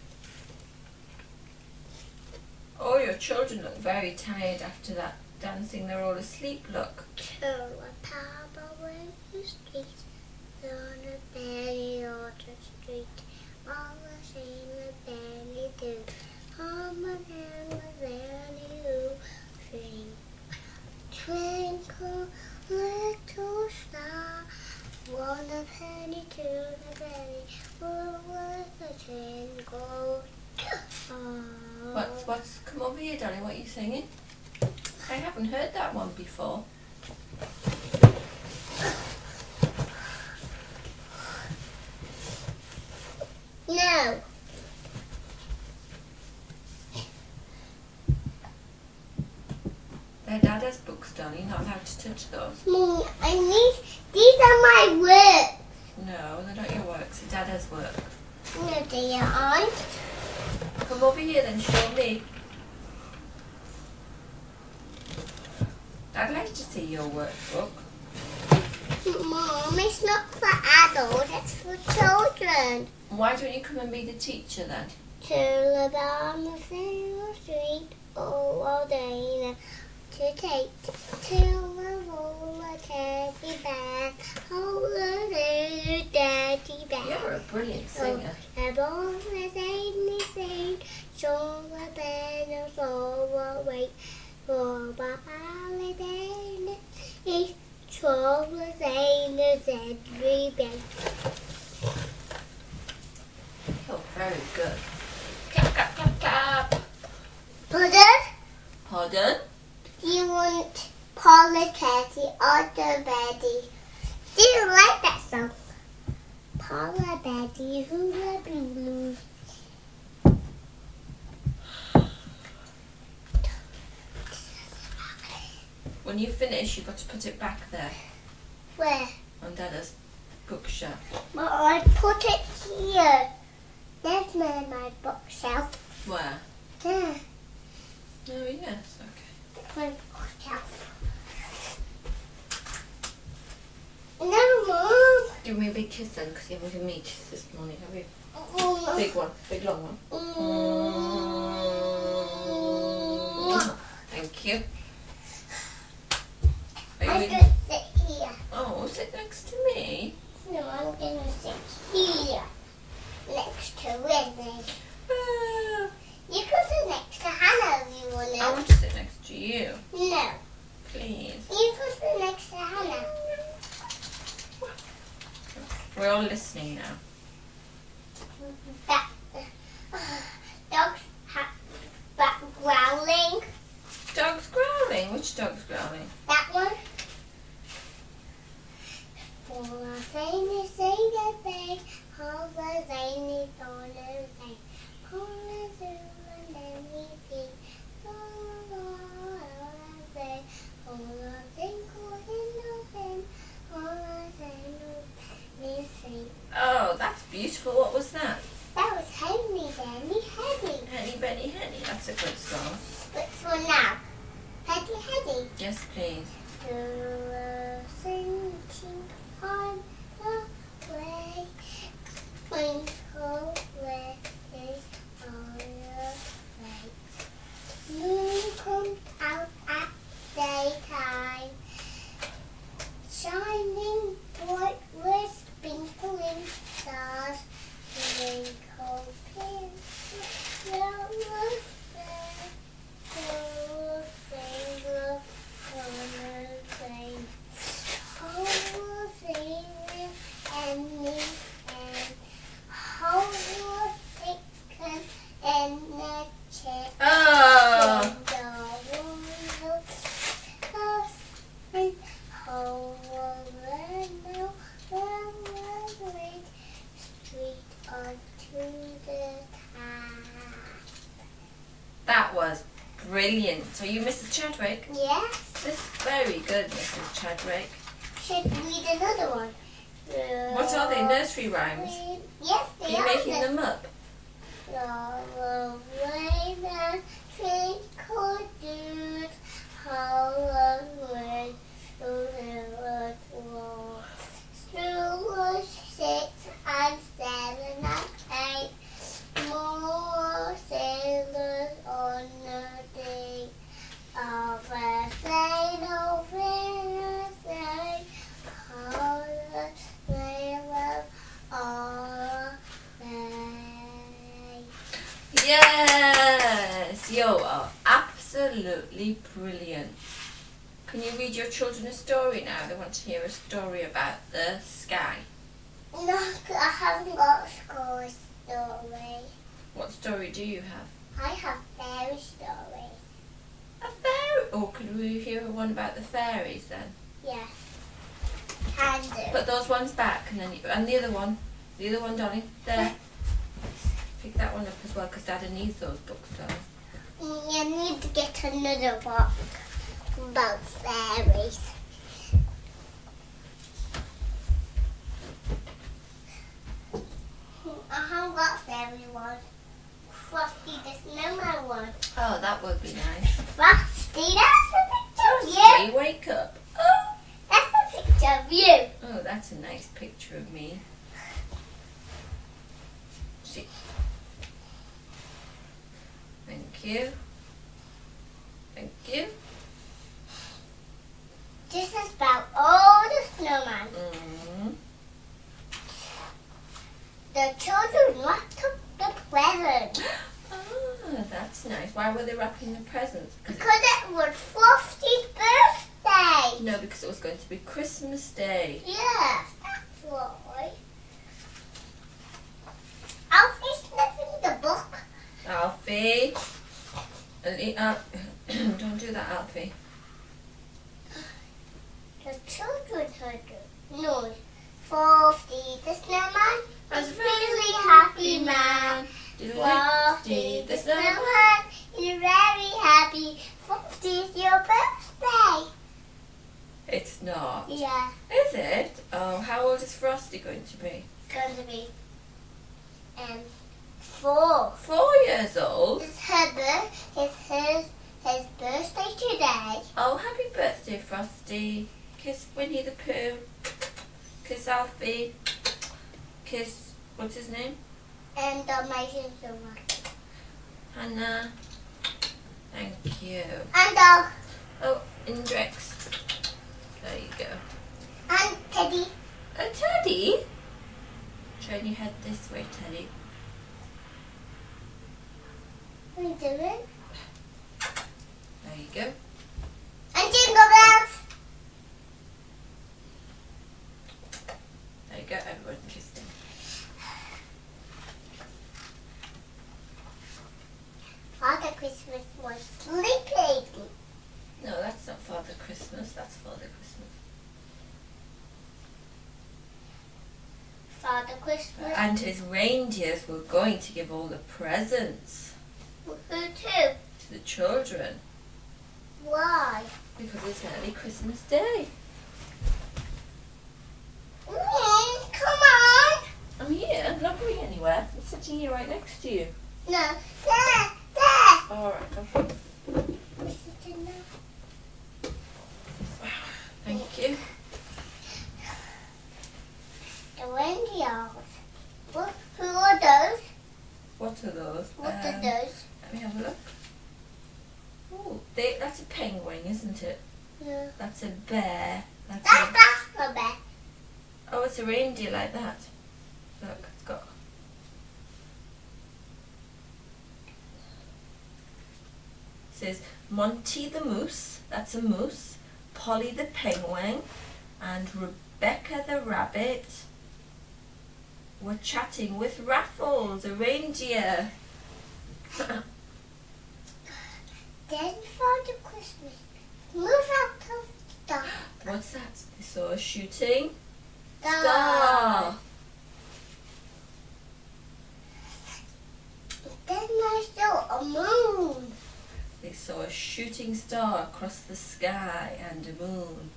[SPEAKER 1] Oh, your children look very tired after that dancing. They're all asleep, look.
[SPEAKER 2] To a papa in the street, on a berry on the street, all the same a berry do, on the hand a berry do, sing. Twinkle, little star, one a penny to the berry, all worth a twinkle.
[SPEAKER 1] What's come over here, darling? What are you singing? I haven't heard that one before.
[SPEAKER 2] No.
[SPEAKER 1] They're Dada's books, darling. You're not allowed to touch those.
[SPEAKER 2] Mommy, these are my work.
[SPEAKER 1] No, they're not your works. They're Dada's work.
[SPEAKER 2] No, they aren't.
[SPEAKER 1] Come over here then, show me. I'd like to see your workbook.
[SPEAKER 2] Mom, it's not for adults, it's for children.
[SPEAKER 1] Why don't you come and be the teacher then?
[SPEAKER 2] To live on the single street, all day to take to the roller teddy bear, hold the little daddy bear.
[SPEAKER 1] You're a brilliant singer.
[SPEAKER 2] And all the same is same, so the bear is all away. For Papa holiday is so the same as every day.
[SPEAKER 1] You're very good. Clap, clap, clap, clap.
[SPEAKER 2] Pardon?
[SPEAKER 1] Pardon?
[SPEAKER 2] You want Paula Teddy or the Betty? Do you like that song? Paula Betty, who will be blue?
[SPEAKER 1] when you finish, you've got to put it back there
[SPEAKER 2] Where?
[SPEAKER 1] on Dada's bookshelf.
[SPEAKER 2] Well, I put it here. There's my bookshelf.
[SPEAKER 1] Where?
[SPEAKER 2] There.
[SPEAKER 1] Oh, yes, okay.
[SPEAKER 2] My bookshelf. No, Mom.
[SPEAKER 1] Give me a big kiss then, because you haven't given me a kiss this morning, have you?
[SPEAKER 2] Mm.
[SPEAKER 1] Big one, big long one. Thank you. Are
[SPEAKER 2] I'm
[SPEAKER 1] you
[SPEAKER 2] going to sit here.
[SPEAKER 1] Oh, sit next to me.
[SPEAKER 2] No, I'm going to sit here. Next to Whitney. You can sit next to Hannah if you want to.
[SPEAKER 1] I want to sit next to you,
[SPEAKER 2] No.
[SPEAKER 1] please.
[SPEAKER 2] You can sit next to Hannah.
[SPEAKER 1] We're all listening now.
[SPEAKER 2] Dogs back growling.
[SPEAKER 1] Dog's growling. Which dog's growling?
[SPEAKER 2] That one. For a famous thing to say, all the rain is on the rain. All the zoo and then we see. All the day, all the twinkle in the wind, all the rain we sing.
[SPEAKER 1] Oh, that's beautiful. What was that?
[SPEAKER 2] That was Henry, Benny, Henny.
[SPEAKER 1] Henny, Benny, Henny. That's a good song.
[SPEAKER 2] Which one now? Henny, Henny.
[SPEAKER 1] Yes, please.
[SPEAKER 2] Sinking on the way, twinkle is on the way. Moon comes out at daytime, shining bright with sprinkling stars. Twinkle, twinkle, finger on the plane. Whole thing and me and whole chicken and the chick.
[SPEAKER 1] Oh,
[SPEAKER 2] And the world and whole world street onto the top.
[SPEAKER 1] that was brilliant. Are you Mrs. Chadwick?
[SPEAKER 2] Yes.
[SPEAKER 1] This is very good, Mrs. Chadwick.
[SPEAKER 2] Should read another one.
[SPEAKER 1] What are they? Nursery rhymes?
[SPEAKER 2] Yes,
[SPEAKER 1] Are
[SPEAKER 2] they
[SPEAKER 1] you
[SPEAKER 2] are.
[SPEAKER 1] making them up?
[SPEAKER 2] All away the twinkle dudes, all away through the wall. Through 6 and 7 and 8, more sailors on the day of a sail over the sea. All the sailors all day.
[SPEAKER 1] Yes, you are absolutely brilliant. Can you read your children a story now? They want to hear a story about the sky.
[SPEAKER 2] No, I haven't got a school story.
[SPEAKER 1] What story do you have?
[SPEAKER 2] I have fairy stories.
[SPEAKER 1] A fairy? Oh, could we hear one about the fairies then?
[SPEAKER 2] Yes. Can do.
[SPEAKER 1] Put those ones back and then and the other one, darling, there. Pick that one up as well because Dada needs those books, darling.
[SPEAKER 2] You need to get another book about fairies. I haven't got fairy one. Frosty the Snowman one.
[SPEAKER 1] Oh, that would be nice.
[SPEAKER 2] Frosty, that's a picture of you.
[SPEAKER 1] Hey, wake up. Oh.
[SPEAKER 2] That's a picture of you.
[SPEAKER 1] Oh, that's a nice picture of me. See. Thank you. Thank you.
[SPEAKER 2] This is about all the snowman.
[SPEAKER 1] Mm-hmm.
[SPEAKER 2] The children wrapped up the presents
[SPEAKER 1] Ah, that's nice. Why were they wrapping the presents?
[SPEAKER 2] because it was Frosty's birthday.
[SPEAKER 1] No, because it was going to be Christmas Day.
[SPEAKER 2] Yes, that's why. Alfie's sniffing the book.
[SPEAKER 1] Alfie. Don't do that, Alfie.
[SPEAKER 2] The children heard the noise. Frosty the Snowman
[SPEAKER 1] As
[SPEAKER 2] is really happy man.
[SPEAKER 1] Frosty the Snowman.
[SPEAKER 2] Snowman is very happy. Frosty's your birthday.
[SPEAKER 1] It's not.
[SPEAKER 2] Yeah.
[SPEAKER 1] Is it? Oh, how old is Frosty going to be?
[SPEAKER 2] It's going to be 4.
[SPEAKER 1] 4 years old?
[SPEAKER 2] It's his birthday today.
[SPEAKER 1] Oh, happy birthday, Frosty. Kiss Winnie the Pooh. Kiss Alfie. Kiss, what's his name?
[SPEAKER 2] And Dalmatian Silver.
[SPEAKER 1] Hannah. Thank you.
[SPEAKER 2] And
[SPEAKER 1] Oh, Indrex. There you go.
[SPEAKER 2] and Teddy.
[SPEAKER 1] A Teddy? Turn your head this way, Teddy.
[SPEAKER 2] What are you doing?
[SPEAKER 1] There you go.
[SPEAKER 2] And Jingle Bells.
[SPEAKER 1] There you go. Everyone kissed him.
[SPEAKER 2] Father Christmas was sleeping.
[SPEAKER 1] No, that's not Father Christmas. That's Father Christmas.
[SPEAKER 2] Father Christmas.
[SPEAKER 1] And his reindeers were going to give all the presents
[SPEAKER 2] Who too?
[SPEAKER 1] to the children
[SPEAKER 2] Why?
[SPEAKER 1] because it's nearly Christmas Day.
[SPEAKER 2] Come on.
[SPEAKER 1] I'm here. I'm not going anywhere. I'm sitting here right next to you.
[SPEAKER 2] No. There.
[SPEAKER 1] All right. Okay. Thank you.
[SPEAKER 2] The reindeers. Who are those?
[SPEAKER 1] What are those?
[SPEAKER 2] What are those?
[SPEAKER 1] Let me have a look. Oh, that's a penguin, isn't it?
[SPEAKER 2] Yeah.
[SPEAKER 1] That's a bear. That's
[SPEAKER 2] That's the bear.
[SPEAKER 1] Oh, it's a reindeer like that. Look, it's got. It says Monty the moose. That's a moose. Polly the penguin, and Rebecca the rabbit were chatting with Raffles, a reindeer.
[SPEAKER 2] Then Father Christmas. Move out of the dark.
[SPEAKER 1] What's that? They saw a shooting
[SPEAKER 2] Star.
[SPEAKER 1] star.
[SPEAKER 2] Then I saw a moon.
[SPEAKER 1] They saw a shooting star across the sky and a moon.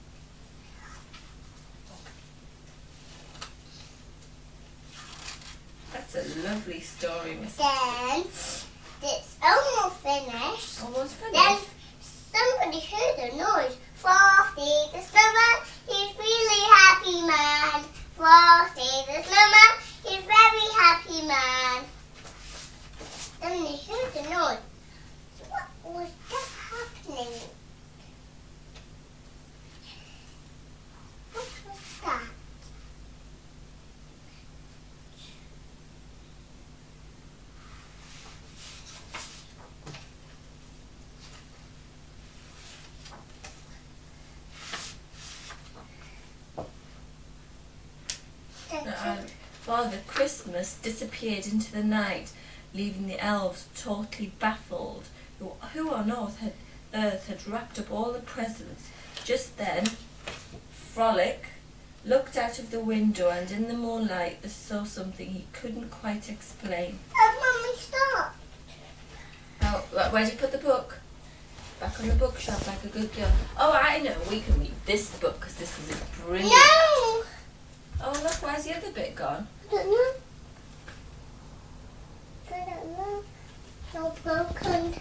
[SPEAKER 1] That's a lovely story, Miss.
[SPEAKER 2] Then it's almost finished.
[SPEAKER 1] Almost
[SPEAKER 2] Then
[SPEAKER 1] finished.
[SPEAKER 2] somebody heard a noise. Frosty the snowman, he's really happy man. Frosty the snowman, he's very happy man. Then they heard the noise. What was that happening? What was that?
[SPEAKER 1] Father Christmas disappeared into the night, leaving the elves totally baffled. Who on earth had wrapped up all the presents? Just then, Frolic looked out of the window and in the moonlight saw something he couldn't quite explain.
[SPEAKER 2] Mummy, stop.
[SPEAKER 1] Oh, where'd you put the book? Back on the bookshelf like a good girl. Oh, I know. We can read this book because this is a brilliant...
[SPEAKER 2] No!
[SPEAKER 1] Oh, look, where's the other bit gone?
[SPEAKER 2] I don't know. I don't know. No broken.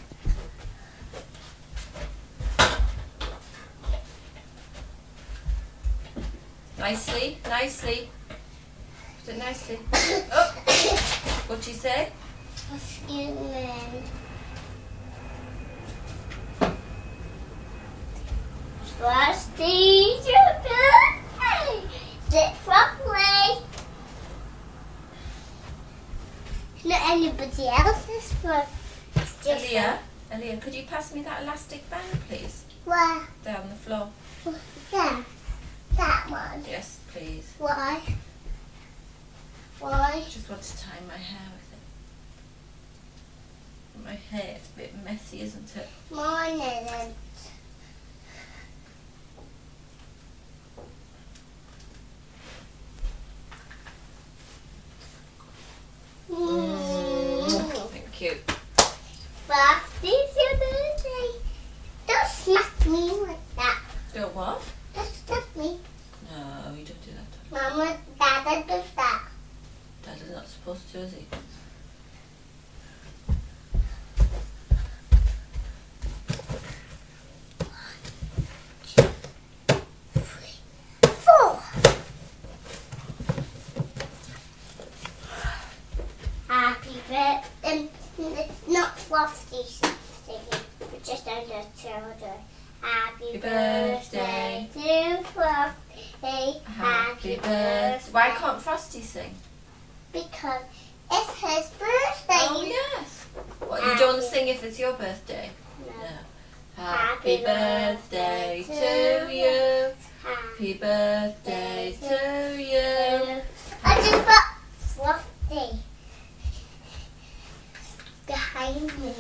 [SPEAKER 1] Nicely, nicely. Put it nicely. Oh, what'd you say?
[SPEAKER 2] Excuse me. Frosty's your birthday. Sit properly. Not anybody else's birthday.
[SPEAKER 1] Elia, could you pass me that elastic band, please?
[SPEAKER 2] Where?
[SPEAKER 1] There on the floor.
[SPEAKER 2] Yeah. That one.
[SPEAKER 1] Yes, please.
[SPEAKER 2] Why?
[SPEAKER 1] I
[SPEAKER 2] Why?
[SPEAKER 1] just want to tie my hair with it. My hair is a bit messy, isn't it?
[SPEAKER 2] Mine isn't.
[SPEAKER 1] Thank you.
[SPEAKER 2] Frosty's your birthday. Don't smack me like that.
[SPEAKER 1] Don't what?
[SPEAKER 2] Just Dad does that.
[SPEAKER 1] Dad is not supposed to, is he?
[SPEAKER 2] Four. Happy birthday. Not Frosty singing, but just under children. Happy birthday to Frosty.
[SPEAKER 1] Happy birthday. Why can't Frosty sing?
[SPEAKER 2] Because it's his birthday.
[SPEAKER 1] Oh, yes. What, you don't sing if it's your birthday?
[SPEAKER 2] No.
[SPEAKER 1] Happy birthday to you. Happy birthday to you.
[SPEAKER 2] I just got Frosty behind me.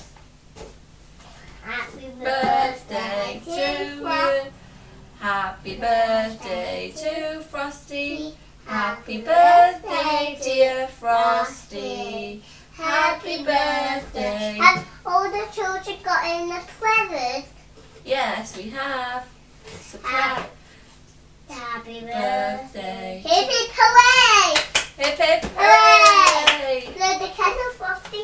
[SPEAKER 2] Happy
[SPEAKER 1] Birthday to you. Happy birthday to Frosty. Happy birthday, dear Frosty. Happy birthday.
[SPEAKER 2] Have all the children got in the present?
[SPEAKER 1] Yes, we have. Surprise.
[SPEAKER 2] Happy
[SPEAKER 1] Birthday.
[SPEAKER 2] Hip hip hooray!
[SPEAKER 1] Hip hip
[SPEAKER 2] Hooray!
[SPEAKER 1] hooray!
[SPEAKER 2] Blow the candle, Frosty.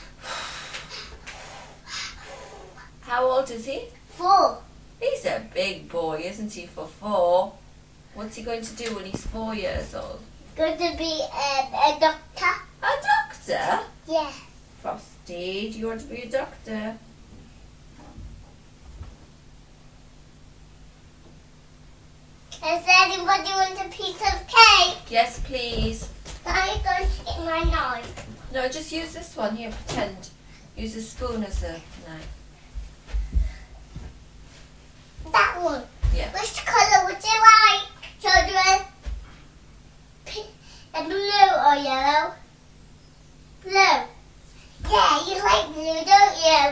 [SPEAKER 1] How old is he?
[SPEAKER 2] 4.
[SPEAKER 1] He's a big boy, isn't he, for 4? What's he going to do when he's 4 years old?
[SPEAKER 2] Going to be a doctor?
[SPEAKER 1] A doctor?
[SPEAKER 2] Yeah.
[SPEAKER 1] Frosty, do you want to be a doctor?
[SPEAKER 2] Does anybody want a piece of cake?
[SPEAKER 1] Yes, please.
[SPEAKER 2] I'm going to get my knife.
[SPEAKER 1] No, just use this one here, pretend. Use a spoon as a knife.
[SPEAKER 2] That one.
[SPEAKER 1] Yeah.
[SPEAKER 2] Which colour would you like, children? Blue or yellow? Blue. Yeah, you like blue, don't you?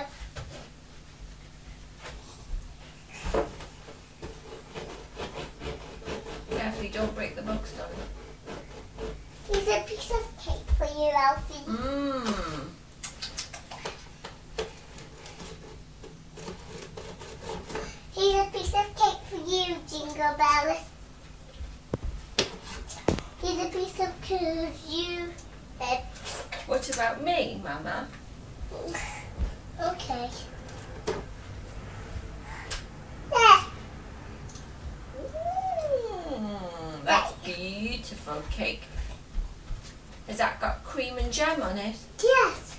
[SPEAKER 1] Carefully, don't break the box down.
[SPEAKER 2] Here's a piece of cake for you, Elsie.
[SPEAKER 1] Mmm.
[SPEAKER 2] Here's a piece of cake for you, Jingle Bells. Here's a piece of cake for you.
[SPEAKER 1] What about me, Mama?
[SPEAKER 2] Okay. There.
[SPEAKER 1] That's beautiful cake. Has that got cream and jam on it?
[SPEAKER 2] Yes.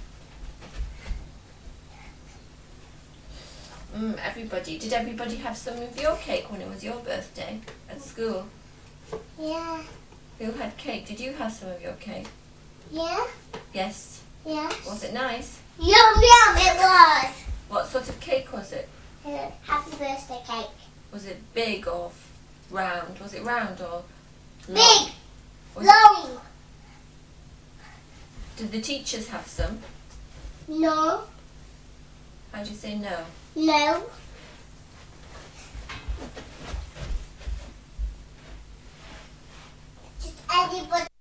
[SPEAKER 1] Did everybody have some of your cake when it was your birthday at school?
[SPEAKER 2] Yeah.
[SPEAKER 1] Who had cake? Did you have some of your cake?
[SPEAKER 2] Yeah.
[SPEAKER 1] Yes.
[SPEAKER 2] Yes.
[SPEAKER 1] Was it nice?
[SPEAKER 2] Yum yum it was.
[SPEAKER 1] What sort of cake was it?
[SPEAKER 2] Happy birthday cake.
[SPEAKER 1] Was it big or round? Was it round or long?
[SPEAKER 2] Big.
[SPEAKER 1] Was
[SPEAKER 2] Long.
[SPEAKER 1] Did the teachers have some?
[SPEAKER 2] No.
[SPEAKER 1] How'd you say no?
[SPEAKER 2] No. Just anybody.